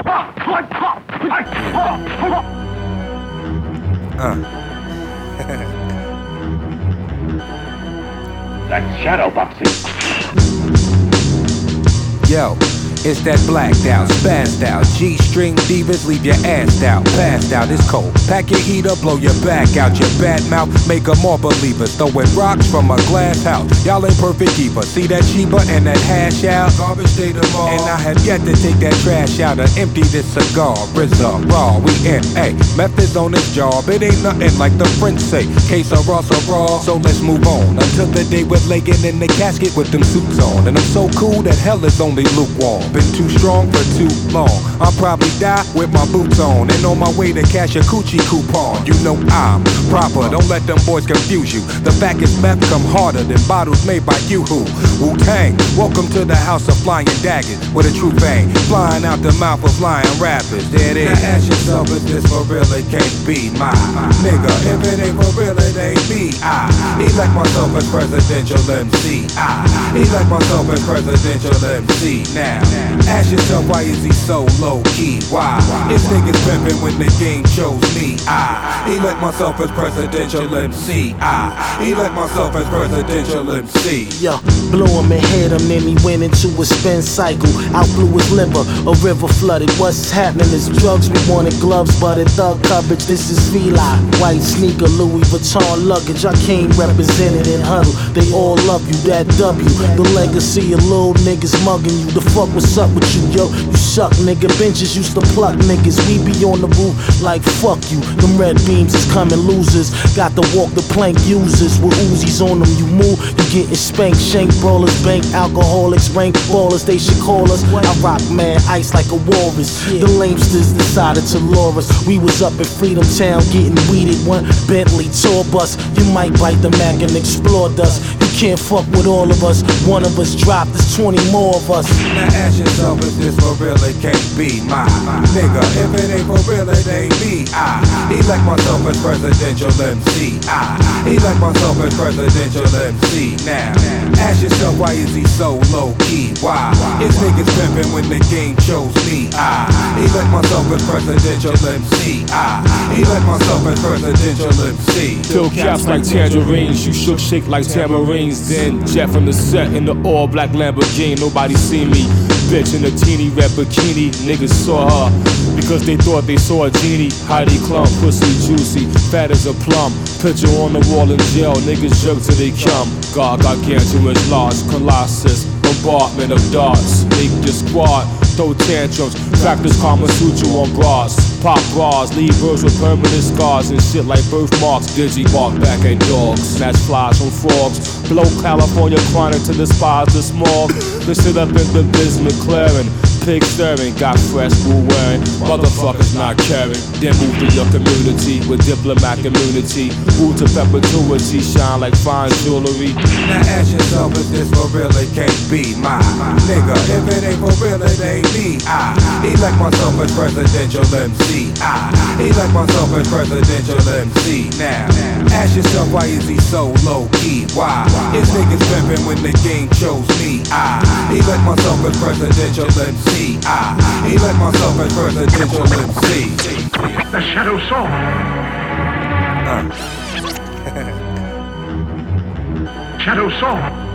That's shadow boxing. Yo, it's that blacked out, spazzed out, G-string divas leave your ass out, passed out, it's cold. Pack your heater, blow your back out, your bad mouth, make them all believers. Throwing rocks from a glass house, y'all ain't perfect either. See that Sheba and that hash out, garbage day tomorrow. And I have yet to take that trash out and empty this cigar. RZA, raw, we in, ayy, methods on this job, it ain't nothing like the French say. Case of Ross or raw, so let's move on. Until the day we're laying in the casket with them suits on. And I'm so cool that hell is only lukewarm. Been too strong for too long. I'll probably die with my boots on and on my way to cash a coochie coupon. You know I'm proper, don't let them boys confuse you. The fact is meth come harder than bottles made by you who. Wu-Tang, welcome to the house of flying daggers with a true vein, flying out the mouth of lying rappers. There it is. Now ask yourself, is this for real? It can't be my nigga. If it ain't for real, it ain't me. I elect myself as presidential MC. I elect myself as presidential MC. Now ask yourself, why is he so low key? Why? If niggas pimpin' when the game chose me. I elect myself as presidential MC. I elect myself as presidential MC. Yo, blew him and hit him, then he went into a spin cycle. Out blew his liver, a river flooded. What's happening is drugs, we wanted gloves, but in thug coverage. This is Feli, white sneaker, Louis Vuitton luggage. I came represented in huddle. They all love you, that W. The legacy of little niggas mugging you. The fuck what's up with you, yo? You suck, nigga. Benches used to pluck niggas. We be on the roof like fuck you. Them red beams is coming losers. Got to walk the plank users with Uzis on them. You move, you getting spanked. Shank brawlers, bank alcoholics, rank ballers. They should call us. I rock man ice like a walrus. The lamesters decided to lure us. We was up in Freedom Town getting weeded. One Bentley tour bus. You might bite the Mac and explore dust. You can't fuck with all of us. One of us dropped, there's 20 more of us. Now ask yourself, is this for real? It can't be my nigga. If it ain't for real, it ain't me. I elect myself as presidential MC. I elect myself as presidential MC. Now ask yourself, why is he so low key? Why? If niggas pimpin' when the game chose me. I elect myself as presidential MC. I elect myself as presidential MC. Fill caps like tangerines, you shook shake like tamarines. Then jet from the set in the all black Lamborghini. Nobody see me, bitch in a teeny red bikini. Niggas saw her because they thought they saw a genie. Heidi Klum, pussy juicy, fat as a plum. Picture on the wall in jail, niggas jerk till they come. God, gargantuous, large, colossus, bombardment of darts. Make the squad, throw tantrums, practice Kama Sutra on bras. Pop bras, leave birds with permanent scars and shit like birthmarks. Digi bark back at dogs, snatch flies from frogs. Blow California chronic to despise the smog. Then sit up in the Biz McLaren. Pig stirring, got fresh wool wearing. Motherfuckers not caring. Then move to your community with diplomat immunity. Move to perpetuity, shine like fine jewelry. Now ask yourself, is this for real? It can't be my nigga. If it ain't for real, it ain't me. I elect myself as presidential MC. I elect myself as presidential MC. Now ask yourself, why is he so low key? Why? If niggas pimpin' when the game chose me. I elect myself as presidential MC. I elect myself as presidential MC. The Shadow Song. Shadow Song.